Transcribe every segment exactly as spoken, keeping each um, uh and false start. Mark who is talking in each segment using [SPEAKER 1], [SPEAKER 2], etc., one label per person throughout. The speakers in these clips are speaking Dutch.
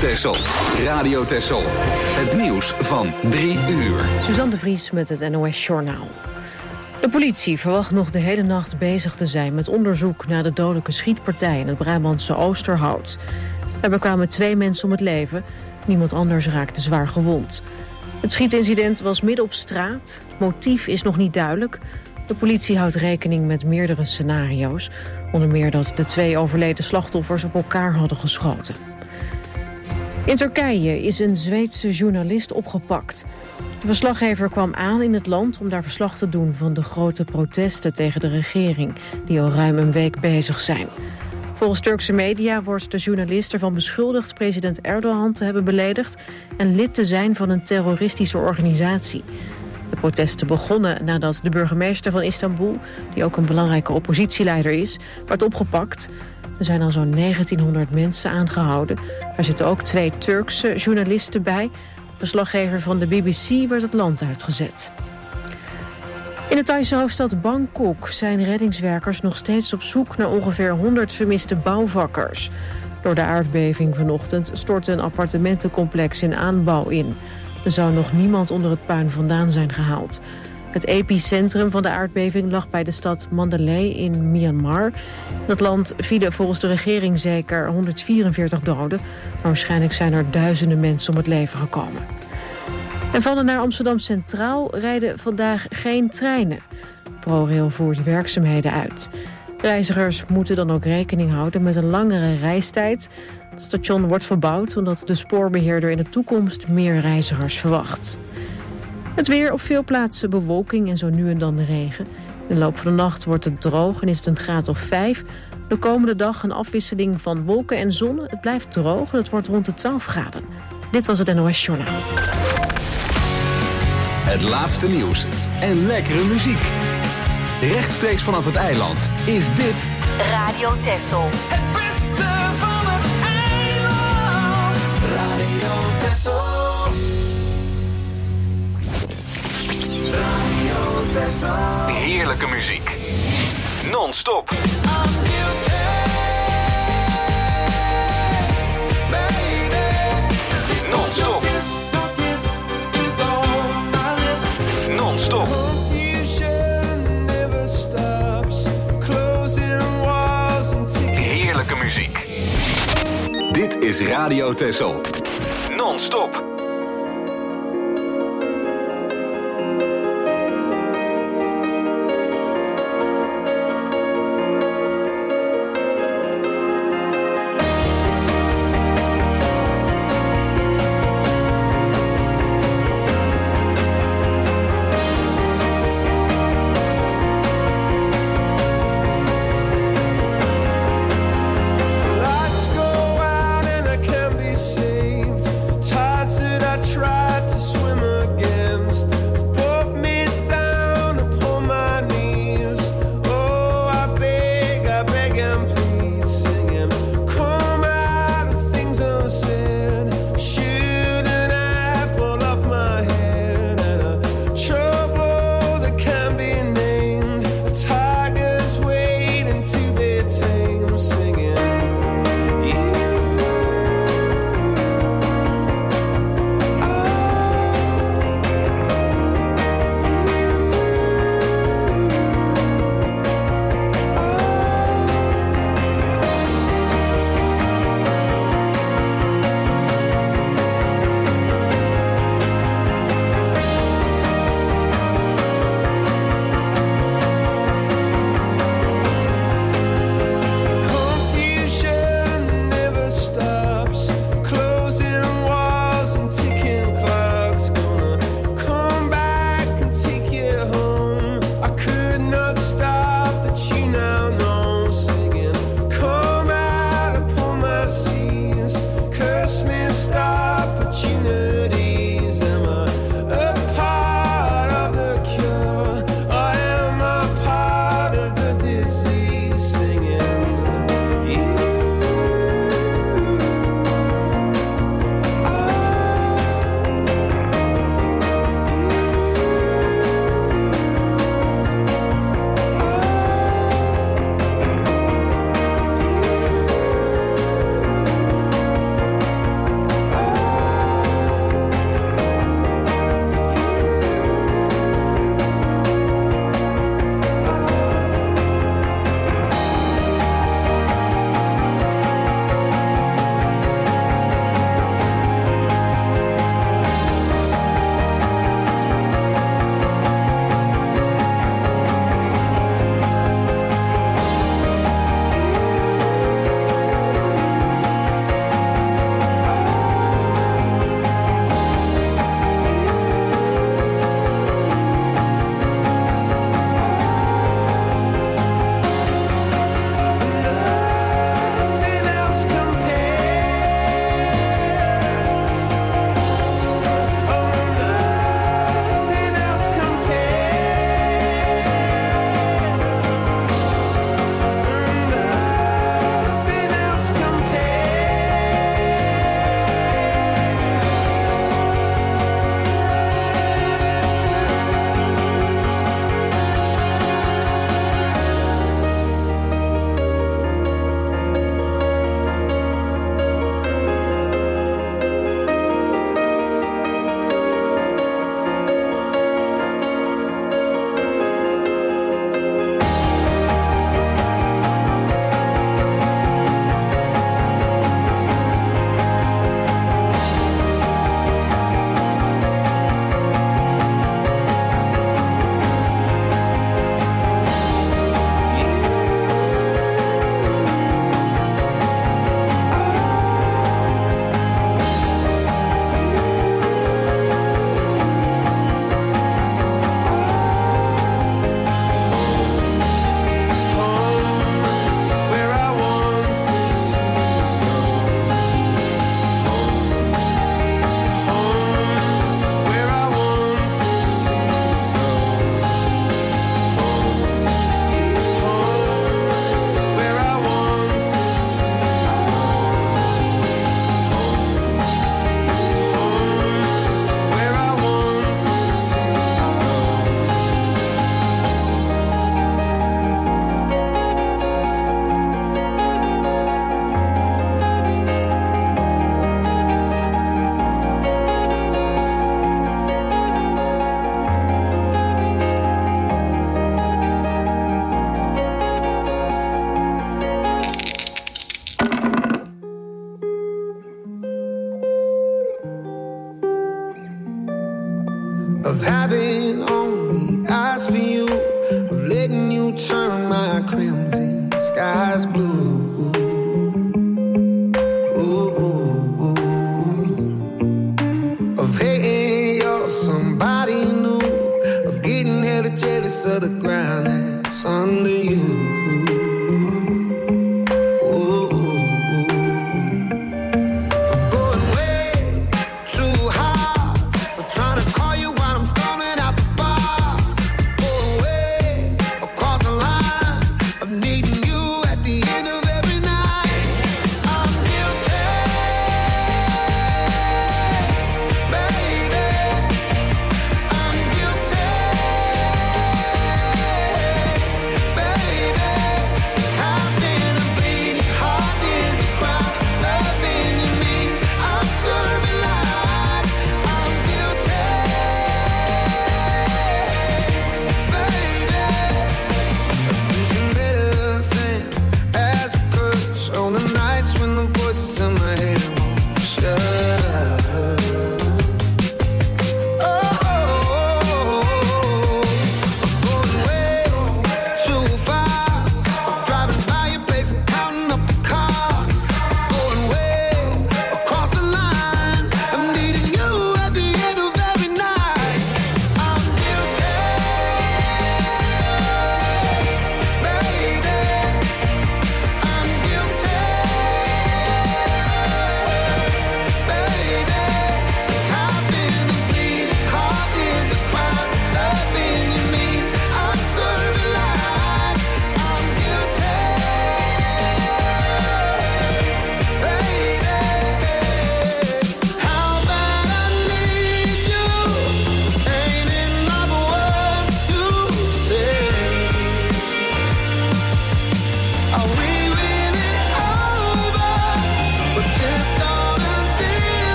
[SPEAKER 1] Texel. Radio Texel. Het nieuws van drie uur.
[SPEAKER 2] Suzanne de Vries met het N O S Journaal. De politie verwacht nog de hele nacht bezig te zijn met onderzoek naar de dodelijke schietpartij in het Brabantse Oosterhout. Daarbij kwamen twee mensen om het leven. Niemand anders raakte zwaar gewond. Het schietincident was midden op straat. Het motief is nog niet duidelijk. De politie houdt rekening met meerdere scenario's. Onder meer dat de twee overleden slachtoffers op elkaar hadden geschoten. In Turkije is een Zweedse journalist opgepakt. De verslaggever kwam aan in het land om daar verslag te doen van de grote protesten tegen de regering, die al ruim een week bezig zijn. Volgens Turkse media wordt de journalist ervan beschuldigd president Erdogan te hebben beledigd en lid te zijn van een terroristische organisatie. De protesten begonnen nadat de burgemeester van Istanbul, die ook een belangrijke oppositieleider is, werd opgepakt. Er zijn al zo'n negentienhonderd mensen aangehouden. Er zitten ook twee Turkse journalisten bij. De verslaggever van de B B C werd het land uitgezet. In de Thaise hoofdstad Bangkok zijn reddingswerkers nog steeds op zoek naar ongeveer honderd vermiste bouwvakkers. Door de aardbeving vanochtend stortte een appartementencomplex in aanbouw in. Er zou nog niemand onder het puin vandaan zijn gehaald. Het epicentrum van de aardbeving lag bij de stad Mandalay in Myanmar. In het land vielen volgens de regering zeker honderdvierenveertig doden. Maar waarschijnlijk zijn er duizenden mensen om het leven gekomen. En van en naar Amsterdam Centraal rijden vandaag geen treinen. ProRail voert werkzaamheden uit. Reizigers moeten dan ook rekening houden met een langere reistijd. Het station wordt verbouwd omdat de spoorbeheerder in de toekomst meer reizigers verwacht. Het weer, op veel plaatsen bewolking en zo nu en dan regen. In de loop van de nacht wordt het droog en is het een graad of vijf. De komende dag een afwisseling van wolken en zon. Het blijft droog en het wordt rond de twaalf graden. Dit was het N O S Journaal.
[SPEAKER 1] Het laatste nieuws en lekkere muziek. Rechtstreeks vanaf het eiland is dit
[SPEAKER 3] Radio Texel.
[SPEAKER 4] Het beste van het eiland. Radio Texel. Radio Texel.
[SPEAKER 1] heerlijke muziek. Non-stop. Non-stop. Non-stop. Heerlijke muziek. Dit is Radio Texel. Non-stop.
[SPEAKER 5] Lights go out and I can't be saved. Tides
[SPEAKER 3] are crimson, sky's blue. Ooh, ooh, ooh. Of hating you're somebody new, of getting hella jealous of the ground that's under you.
[SPEAKER 4] Needing you at the end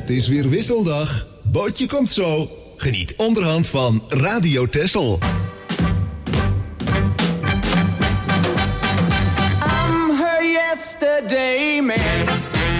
[SPEAKER 5] Het is weer wisseldag. Bootje komt zo. Geniet onderhand van Radio Texel.
[SPEAKER 4] I'm her yesterday man.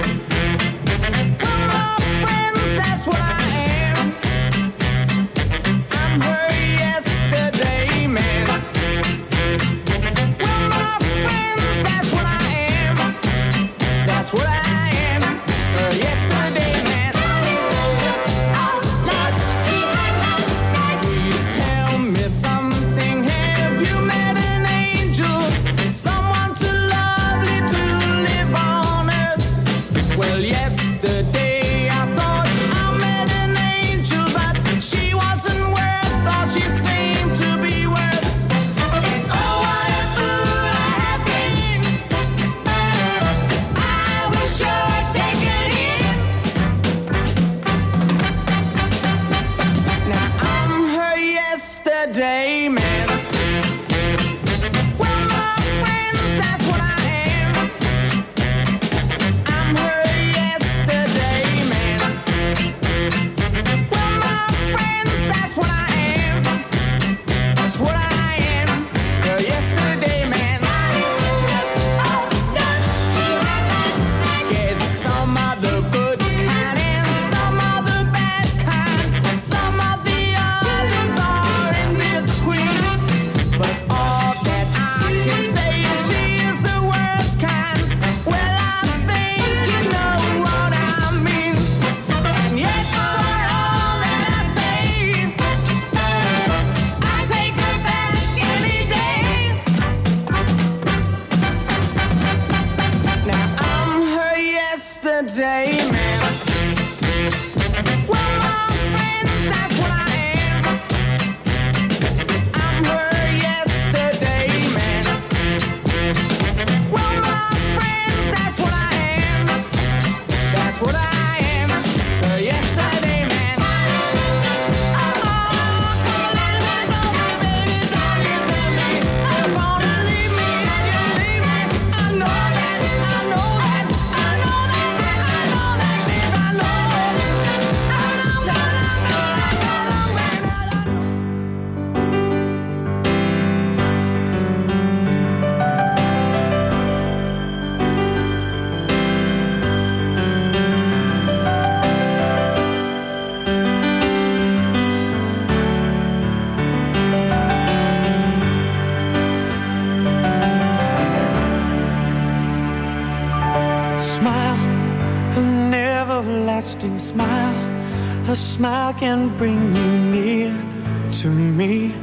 [SPEAKER 6] A smile can bring you near to me.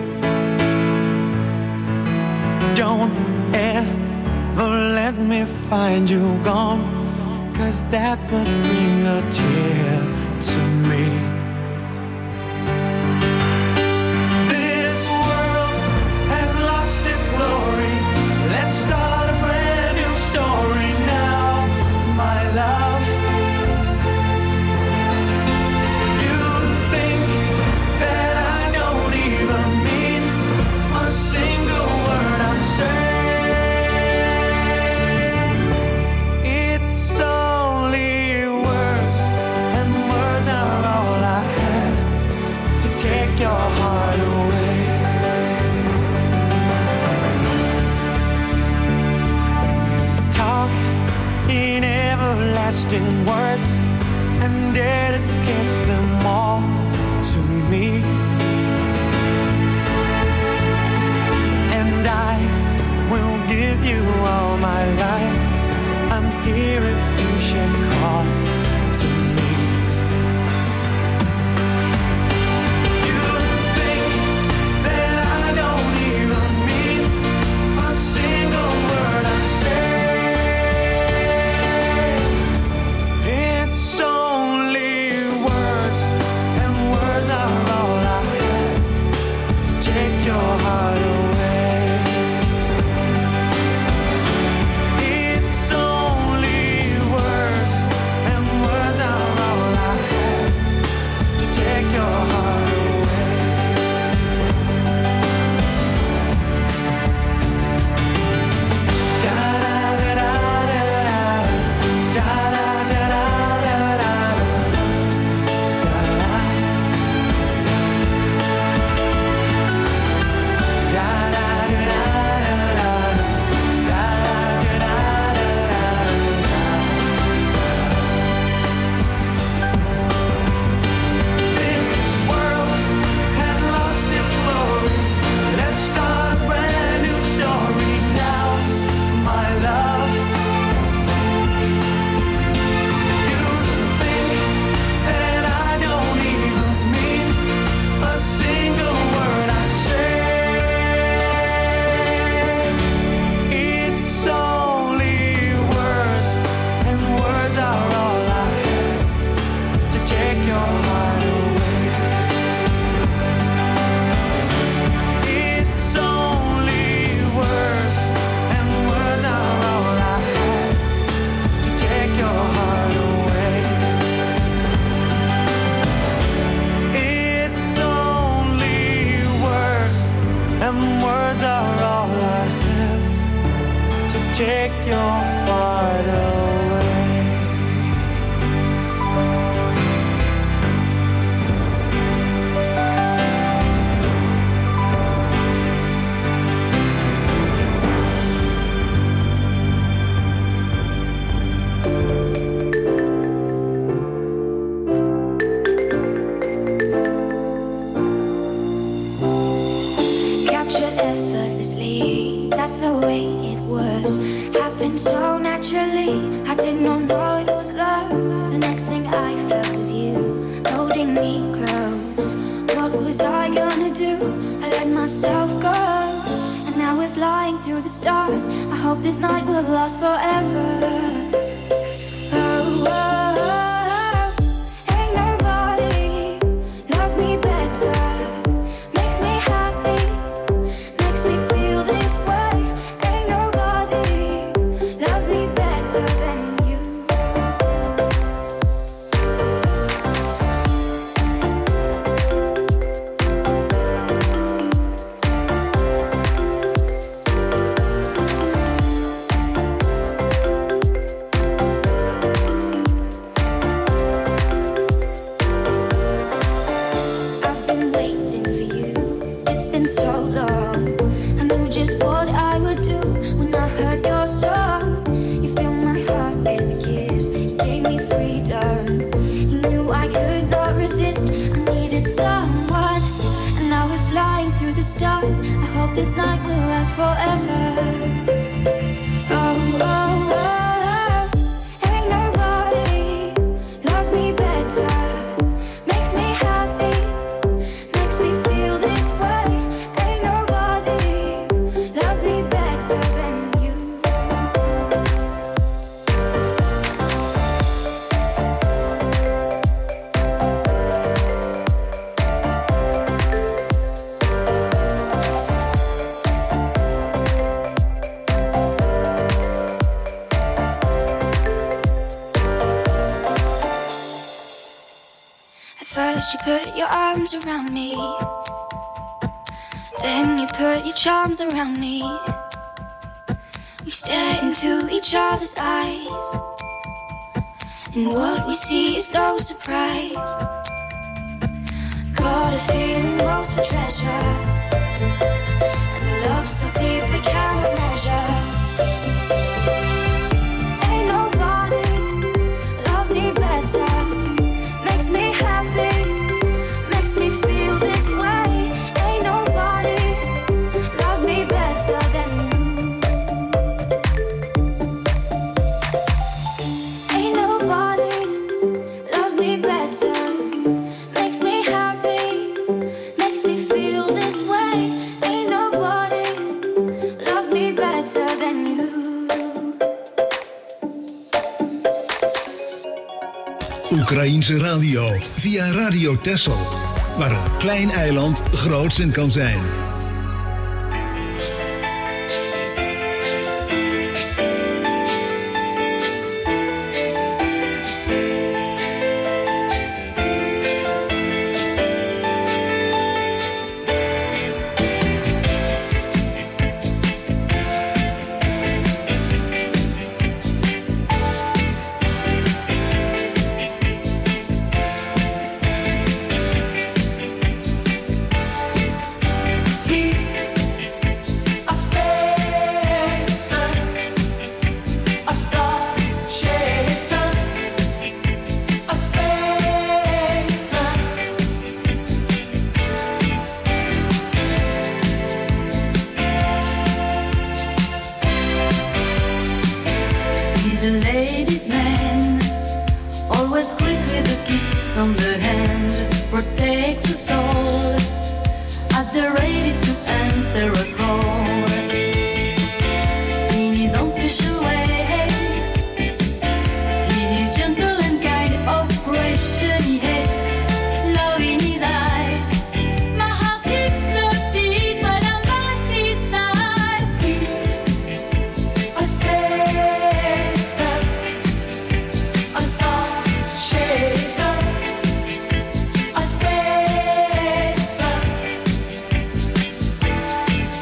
[SPEAKER 6] Don't ever let me find you gone, 'cause that would bring a tear to me. This world has lost its glory. Let's start a brand new story now, my love. Words and dedicate them all to me, and I will give you all my life. I'm here if you should call to me. You think that I don't even mean a single word I say. It's Some words are all I have to take your heart away.
[SPEAKER 7] So naturally, I did not know it was love. The next thing I felt was you holding me close. What was I gonna do? I let myself go, and now we're flying through the stars. I hope this night will last forever. Oh, oh, oh. Ain't nobody loves me better. Makes me happy, makes me feel this way. Ain't nobody loves me better than you. I've been waiting for you. It's been so long. I knew just what I would do when I heard your song. You filled my heart with a kiss. You gave me freedom. You knew I could not resist. I needed someone, and now we're flying through the stars. I hope this night will last forever. Oh, oh, oh. Ain't nobody loves me better. Makes me happy, makes me feel this way. Ain't nobody loves me better than you. At first you put your arms around me, then you put your charms around me. We stare into each other's eyes, and what we see is no surprise. Got a feeling most for treasure, and a love so deep we cannot measure. Ain't nobody loves me better. Makes me happy, makes me feel this way. Ain't nobody loves me better than you. Ain't nobody loves me better. Makes me happy, makes me feel this way. Ain't nobody loves me better than you.
[SPEAKER 5] Oekraïense radio via Radio Texel, waar een klein eiland groots in kan zijn.
[SPEAKER 8] He's a ladies' man, always greet with a kiss on the hand, protects us all, at the ready to answer a call. In his own special way, he is gentle and kind, oppression he hates, love in his eyes. My heart skips a beat when I'm by his side. He's a spacer, a star chaser, a spacer.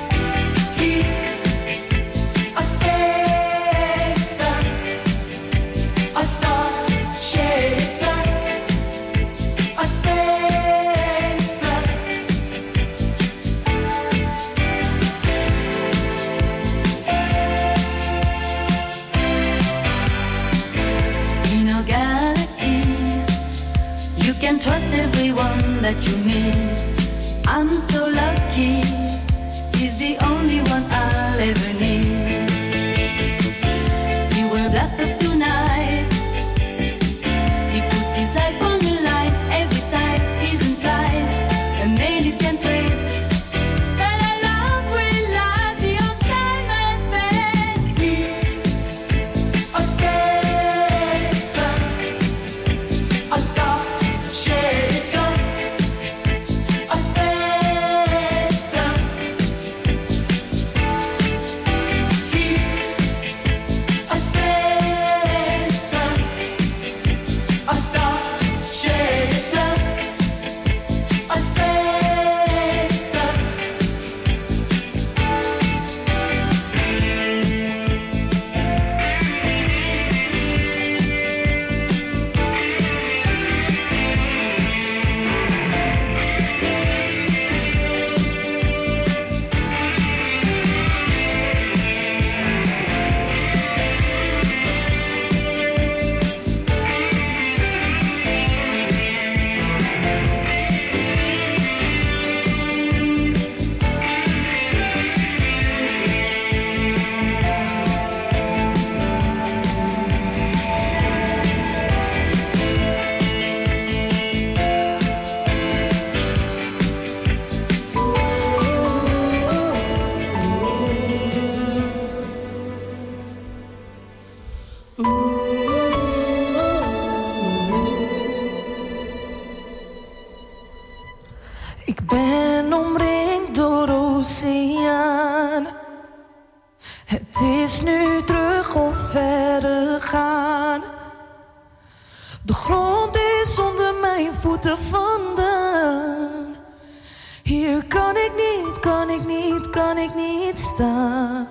[SPEAKER 9] oceaan. Het is nu terug of verder gaan. De grond is onder mijn voeten vandaan. Hier kan ik niet, kan ik niet, kan ik niet staan.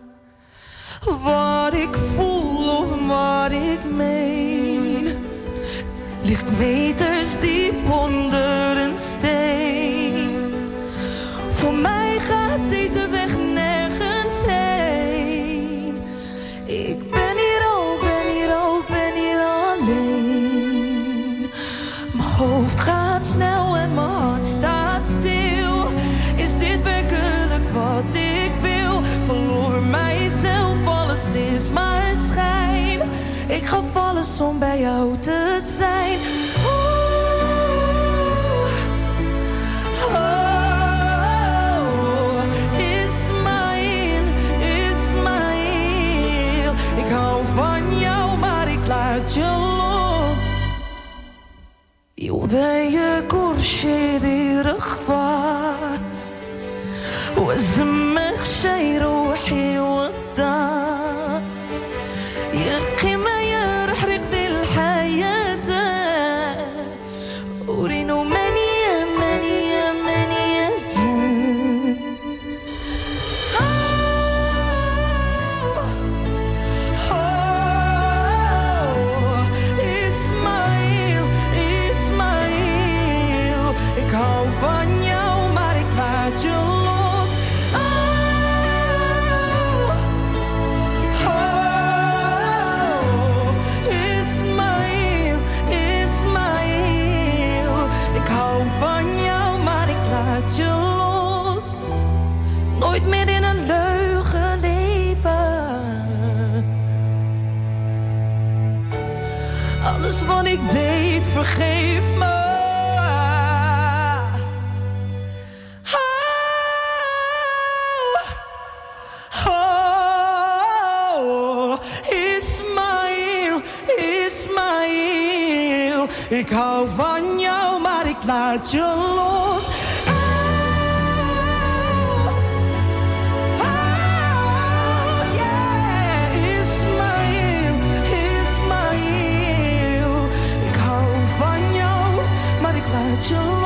[SPEAKER 9] Wat ik voel of wat ik meen ligt meters diep onder een steen. Voor mij gaat deze weg nergens heen. Ik ben hier al, ben hier al, ben hier alleen. Mijn hoofd gaat snel en mijn hart staat stil. Is dit werkelijk wat ik wil? Verloor mijzelf, alles is maar schijn. Ik gaf alles om bij jou te zijn. Oeh, oh, Ismaël, Ismaël. Ik hou van jou, maar ik laat je los. يوضايق ورشيدي رخبة وزمك شي روحي وضع يقي ما يرحرق ذي الحياة ورينو مانية مانية مانية جن Ismaël, Ismaël. Ik hou van jou, maar ik laat je los. Oh, oh, Ismaël, Ismaël. Ik hou van jou, maar ik laat je los. Nooit meer in een leugen leven. Alles wat ik deed, vergeef me. Oh, oh, Ismaël, Ismaël. Ik hou van jou, maar ik laat je los. Oh, oh, yeah, Ismaël, Ismaël. Ik hou van jou, maar ik laat je los.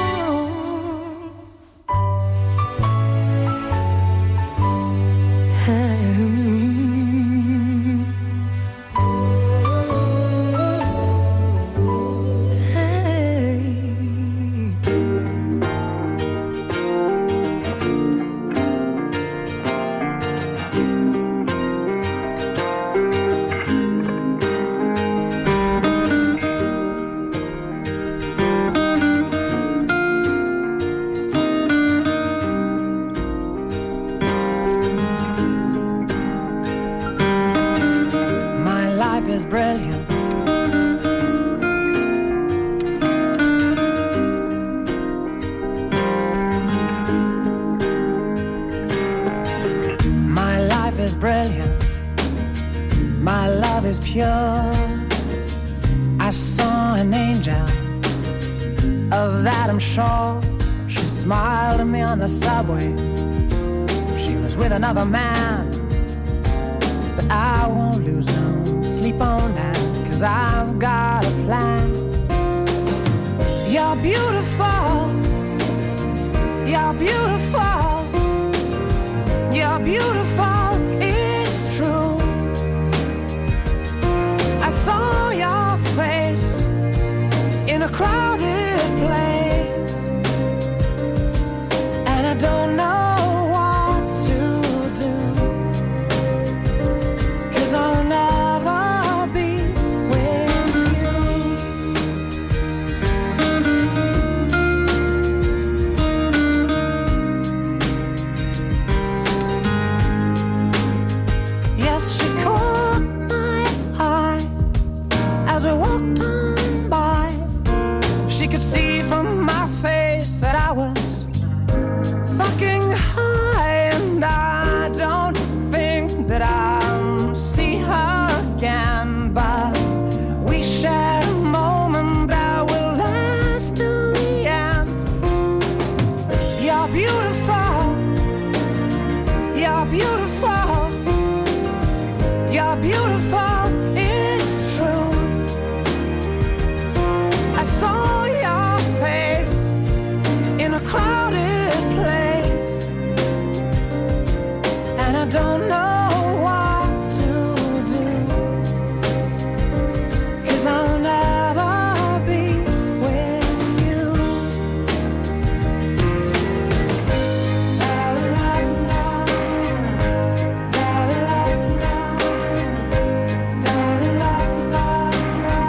[SPEAKER 9] My life is brilliant. My life is brilliant. My love is pure. I saw an angel, of that I'm sure. She smiled at me on the subway. She was with another man, but I won't lose no sleep on that, 'cause I've got a plan. You're beautiful. You're beautiful. You're beautiful. It's true. I saw your face in a crowded place, and I don't know what to do, 'cause I'll never be with you. don't know what to do, 'cause I'll never be with you. La, la, la, la, la, la, la, la, la, la.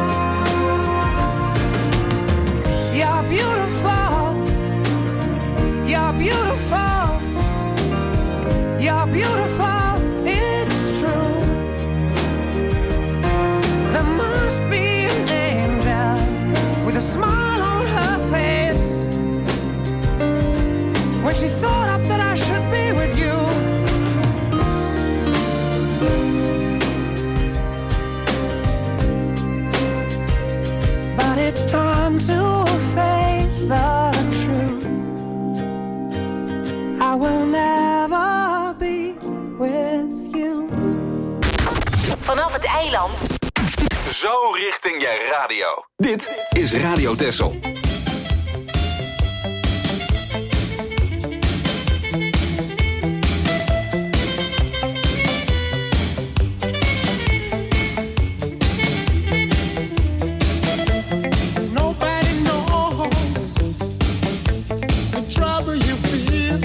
[SPEAKER 9] You're beautiful, you're beautiful, you're beautiful, it's true. There must be an angel with a smile on her face when she thought up that I should be with you. But it's time to face the truth. I will never be with you.
[SPEAKER 10] Vanaf het eiland.
[SPEAKER 1] Zo richting je radio. Dit is Radio Texel.
[SPEAKER 11] Nobody knows the trouble you feel.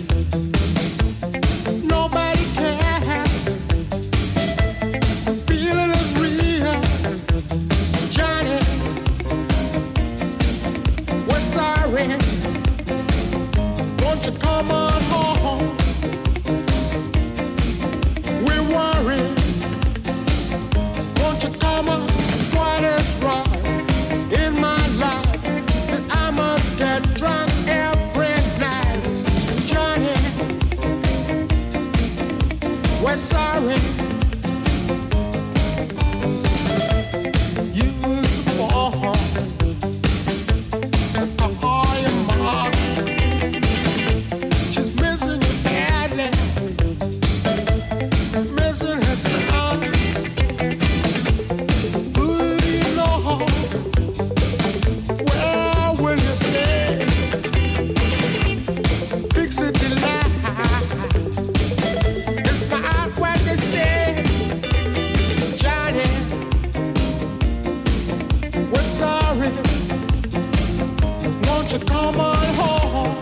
[SPEAKER 11] Nobody cares. The feeling is real. Johnny, we're sorry. Won't you come on home? We're worried. Won't you come on? What is wrong in my life that I must get drunk every night? Johnny, we're sorry. You used to fall and all your mom. She's missing you badly, missing her son. Who do you know? Where will you stay? Big city life. It's not what they say. Johnny, we're sorry. Won't you come on home?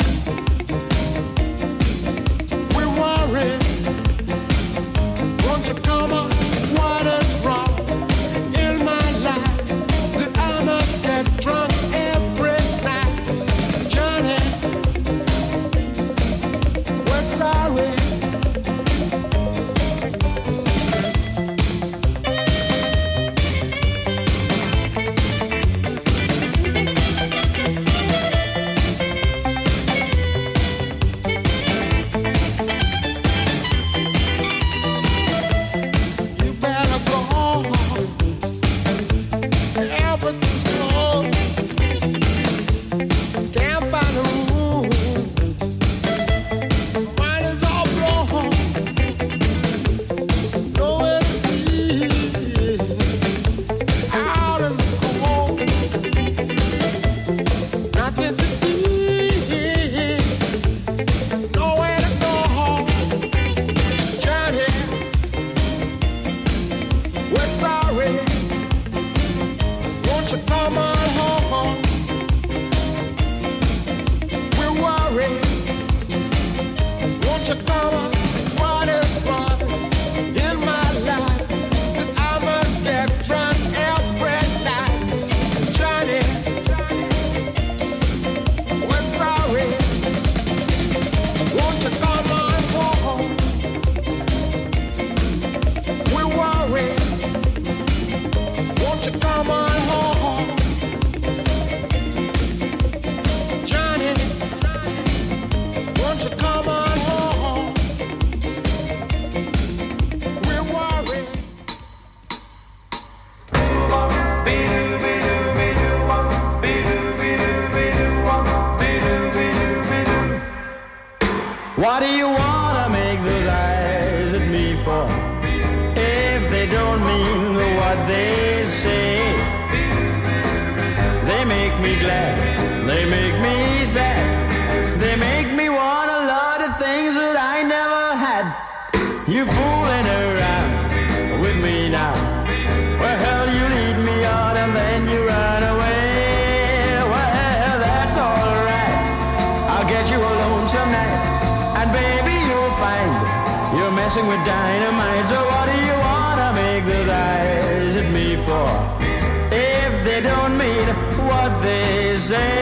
[SPEAKER 11] We're worried. Won't you come on? What is wrong in my life that I must get drunk every night? Johnny, we're sorry. You better go. Everything's cold. Can't find a room. Mine is all blown. Nowhere to sleep. Out in the cold. Nothing to eat. Nowhere to go. Johnny, we're sorry. Won't you come on home? We're worried. Won't you come on? What is wrong in my life that I must get drunk every night? Johnny, we're sorry. Won't you come on home? We're worried. Won't you come on home? Johnny, won't you come on home? We're worried.
[SPEAKER 6] What do you wanna make those eyes at me for? If they don't mean what they say, they make me glad, they make me sad, they make me want a lot of things that I never had. You fooling around with me now. Well, hell, you lead me on and then you run away. Well, that's alright. I'll get you alone some night. And baby, you'll find you're messing with dynamite. So what do you wanna make those eyes at me for? If they don't mean what they say.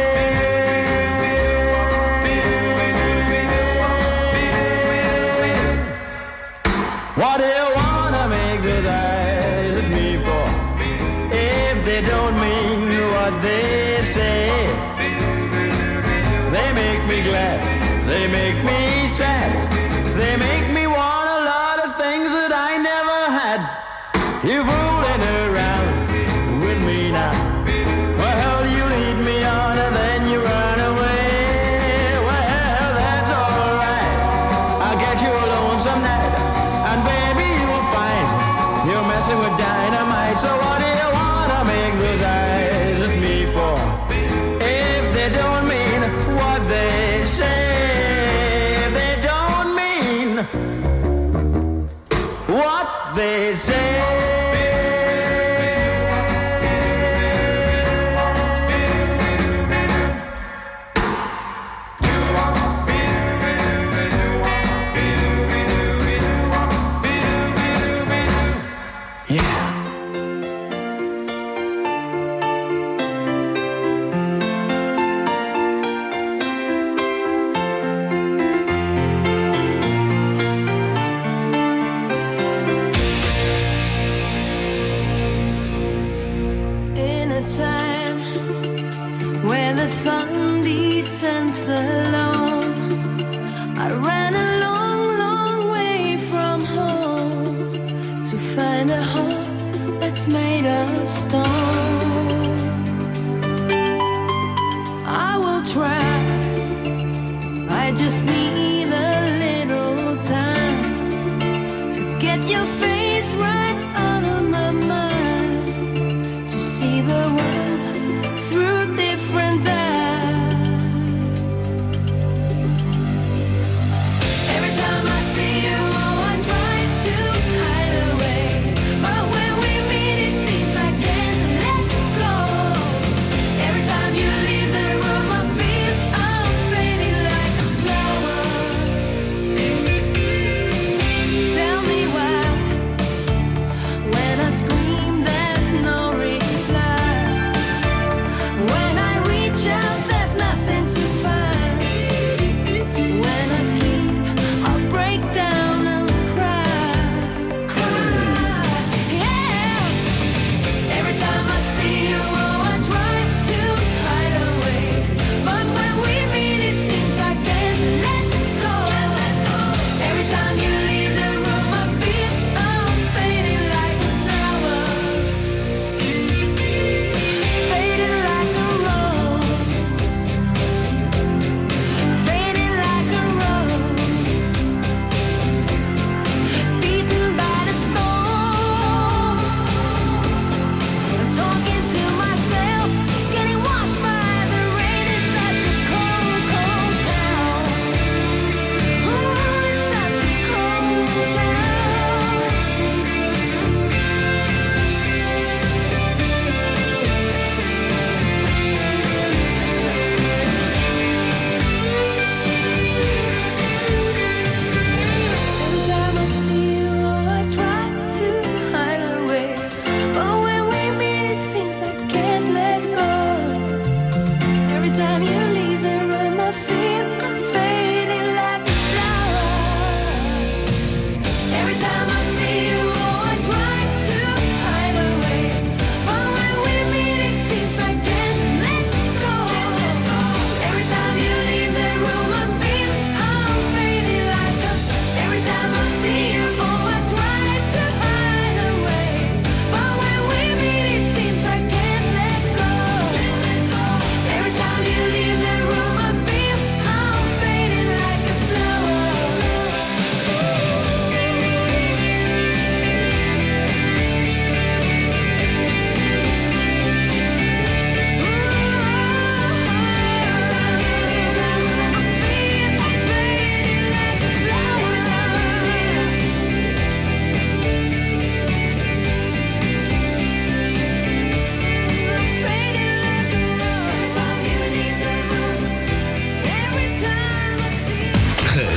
[SPEAKER 6] What do you wanna make those eyes at me for? If they don't mean what they say. They make me glad, they make me sad, they make me want a lot of things that I never had. You fooling around with me now. Well, you lead me on and then you run away. Well, that's alright. I'll get you alone some night. And baby, you'll find you're messing with dynamite. So what do you wanna make those eyes at me for? If they don't mean what they say. If they don't mean what they say.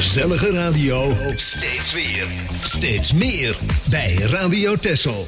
[SPEAKER 5] Gezellige radio. Steeds weer. Steeds meer. Bij Radio Texel.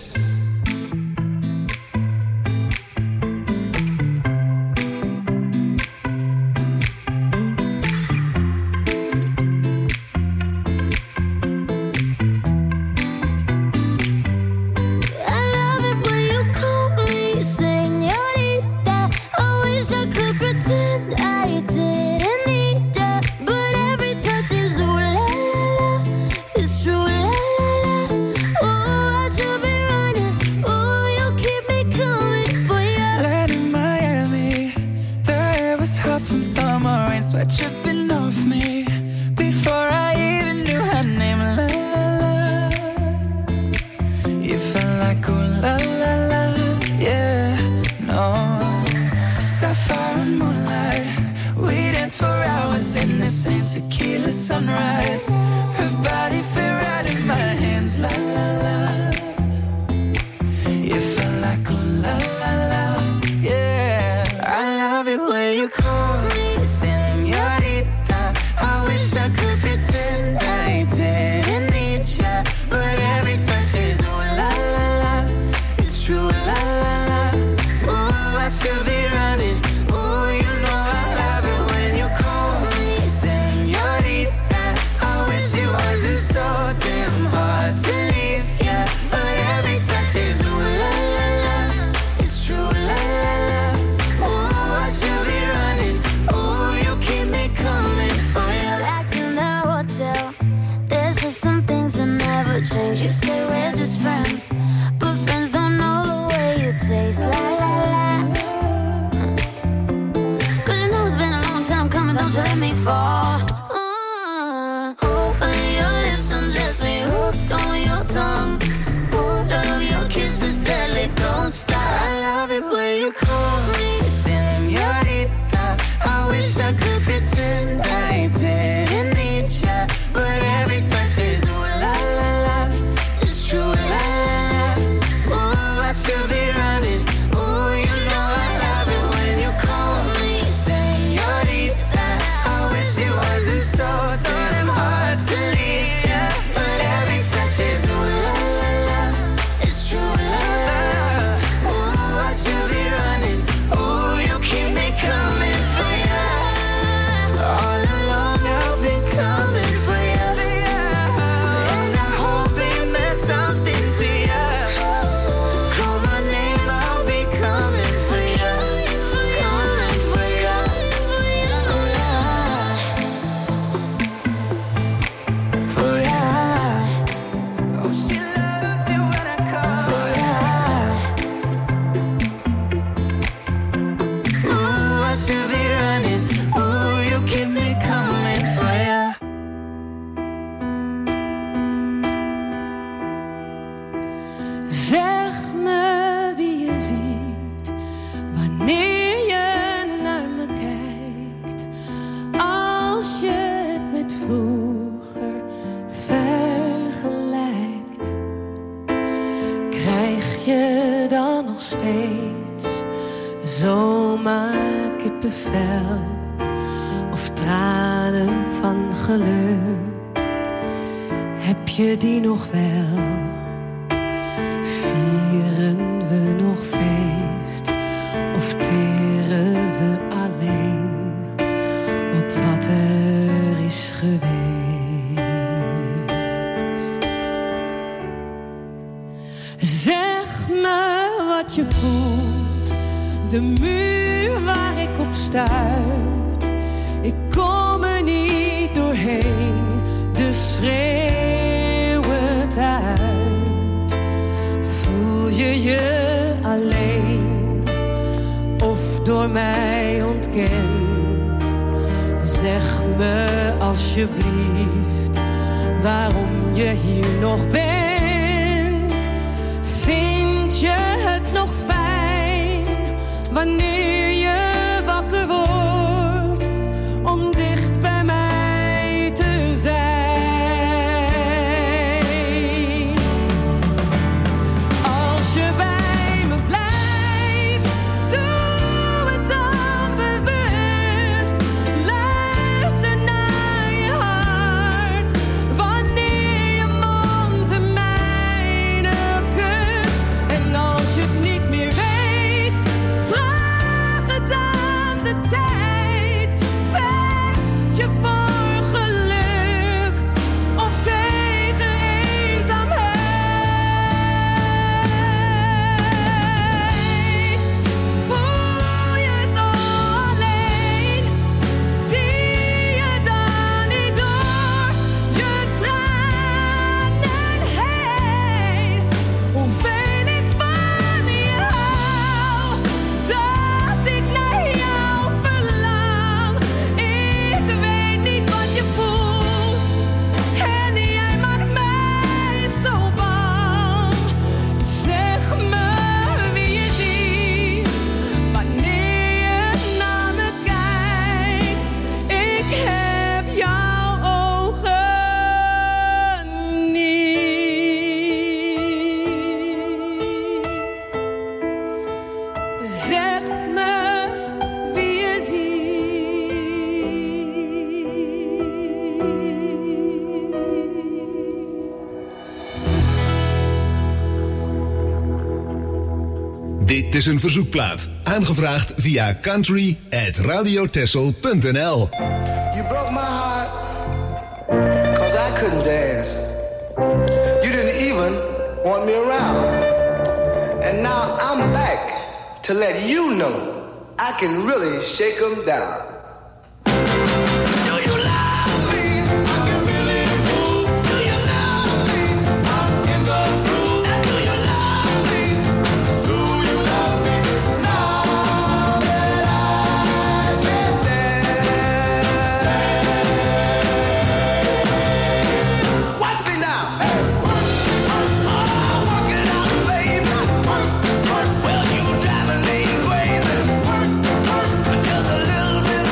[SPEAKER 12] Luister naar je hart.
[SPEAKER 5] is een verzoekplaat. Aangevraagd via country at radiotessel punt n l.
[SPEAKER 3] You broke my heart, cause I couldn't dance. You didn't even want me around. And now I'm back to let you know I can really shake 'em down.
[SPEAKER 11] Well, you driving me crazy. Just a little bit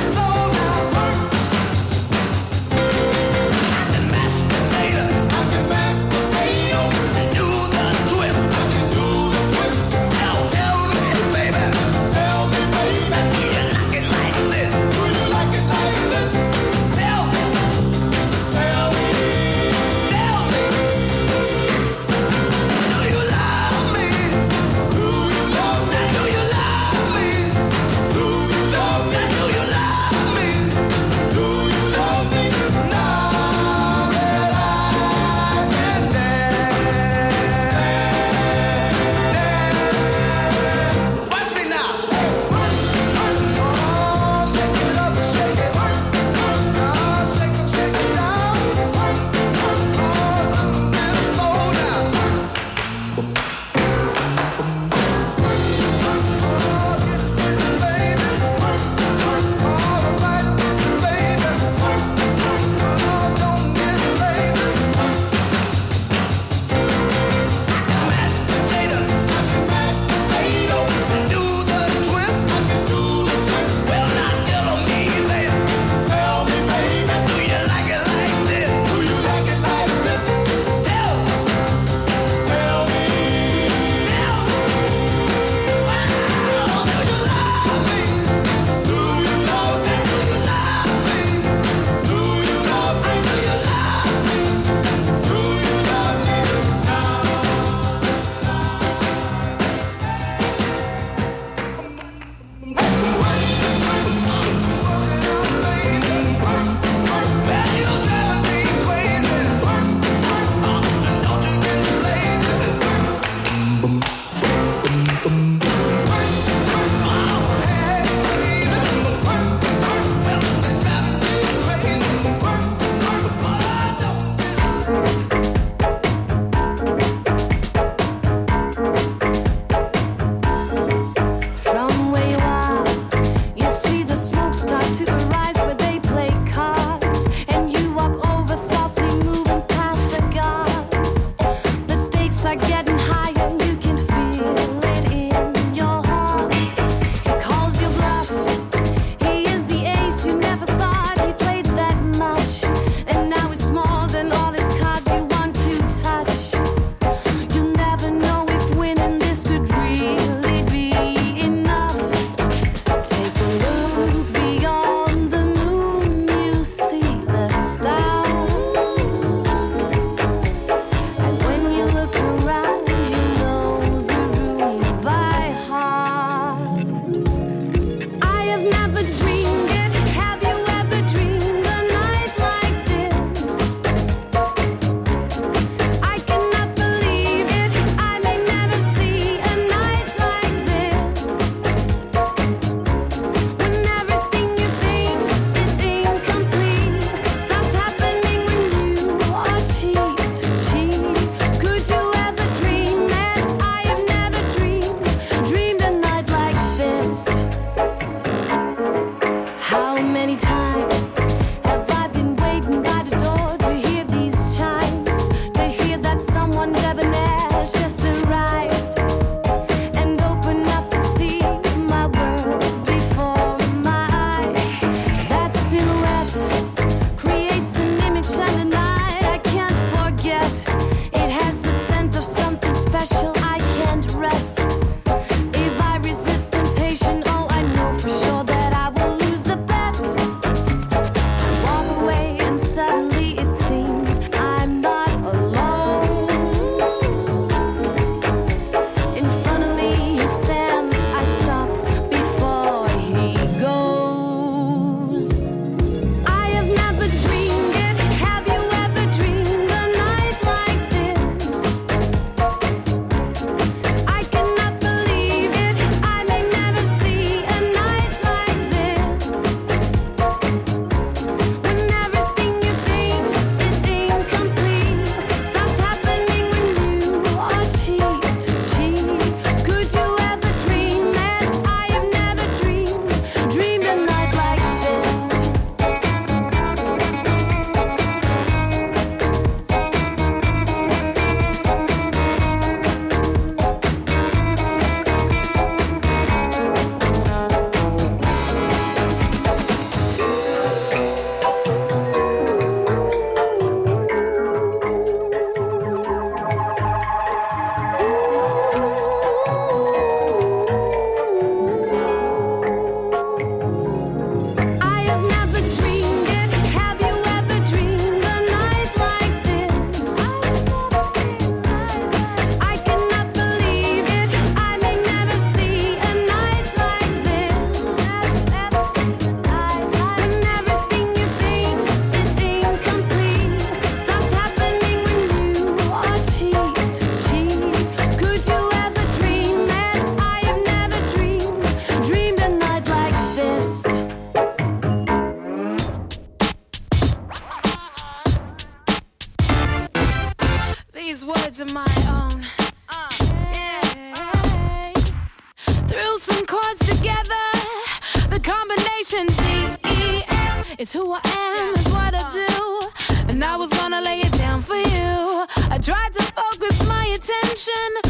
[SPEAKER 12] these words of my own. Uh, yeah. Threw some chords together. The combination D E F is who I am, is what I do. And I was gonna lay it down for you. I tried to focus my attention